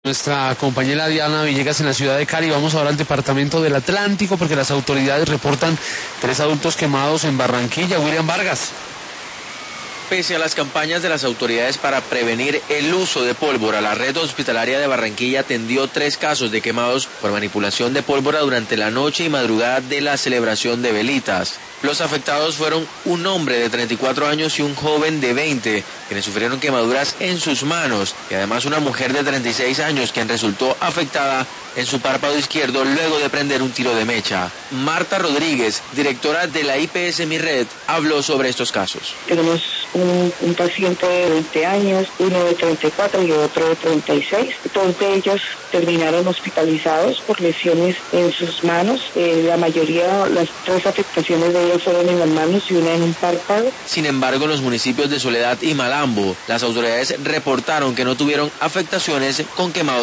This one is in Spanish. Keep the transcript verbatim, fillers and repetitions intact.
Nuestra compañera Diana Villegas en la ciudad de Cali. Vamos ahora al departamento del Atlántico porque las autoridades reportan tres adultos quemados en Barranquilla. William Vargas. Pese a las campañas de las autoridades para prevenir el uso de pólvora, la red hospitalaria de Barranquilla atendió tres casos de quemados por manipulación de pólvora durante la noche y madrugada de la celebración de velitas. Los afectados fueron un hombre de treinta y cuatro años y un joven de veinte, quienes sufrieron quemaduras en sus manos, y además una mujer de treinta y seis años, quien resultó afectada en su párpado izquierdo luego de prender un tiro de mecha. Marta Rodríguez, directora de la I P S MIRED, habló sobre estos casos. Tenemos un, un paciente de veinte años, uno de treinta y cuatro y otro de treinta y seis. Todos de ellos terminaron hospitalizados por lesiones en sus manos. Eh, la mayoría, las tres afectaciones de ellos fueron en las manos y una en un párpado. Sin embargo, en los municipios de Soledad y Malambo, las autoridades reportaron que no tuvieron afectaciones con quemados